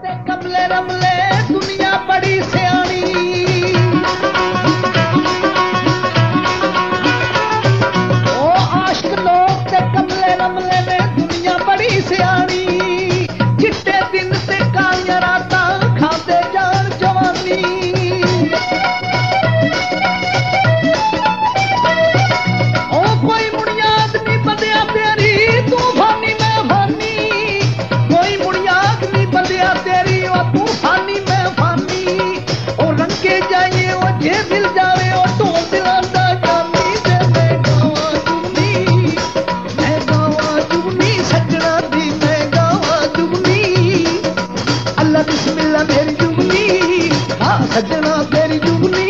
ते कमले रमले दुनिया बड़ी सियाणी ओ आशिक लोग ते कमले रमले ने दुनिया बड़ी सियाणी चिट्टे दिन ते कालियां रातां खांदे जान जवानी ओ कोई बुनियाद नहीं बंदिया तेरी तू फानी मैं फानी कोई बुनियाद नहीं बंदिया तेरी ओ तू फानी मैं फानी ओ रंगे जाए ओ जे मिल जावे ओ तू दिलांदा जानी ते मैं गावा जुगनी सजना दी मैं गावा जुगनी अल्लाह बिस्मिल्लाह मेरी जुगनी हाँ सजना तेरी जुगनी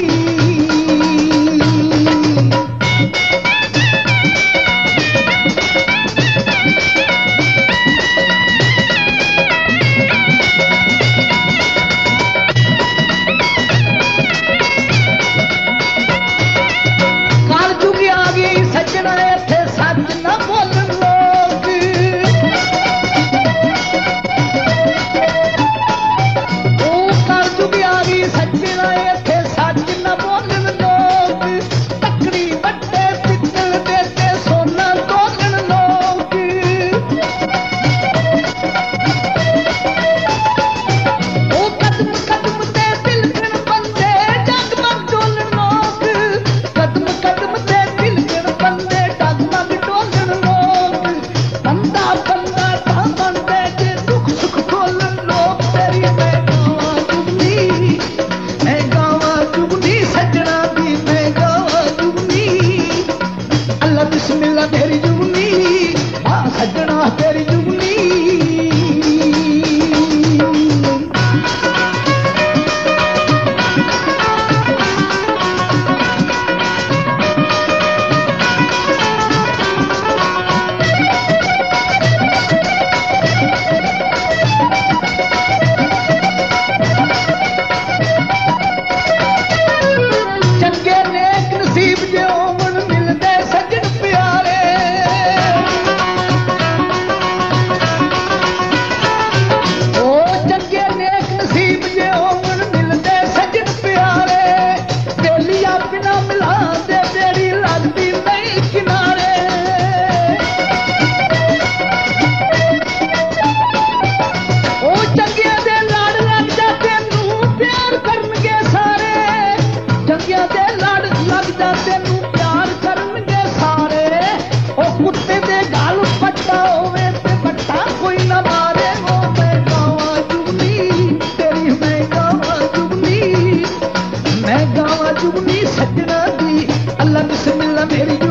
बिस्मिल्लाह तेरी जुगनी हाँ सजना तेरी जुगनी चंगे नेक नसीब जे होवन मिलदे सजन प्यारे ओ चंगे नेक नसीब जे होवन मिलदे सजन प्यारे बेलिया बिना मिला दे तेरी लगदी नहीं किनारे ओ चंगे दे लाड़ लग जा तेनू प्यार करनगे सारे चंगिया दे लड़ लग जा तेनू प्यार करनगे सारे ओ कुत्ते दे गाल पट्टा होवे ते बट्टा कोई ना मारे ओ मैं गावा जुगनी तेरी मैं गावा जुगनी सजना दी अल्लाह बिस्मिल्लाह मेरी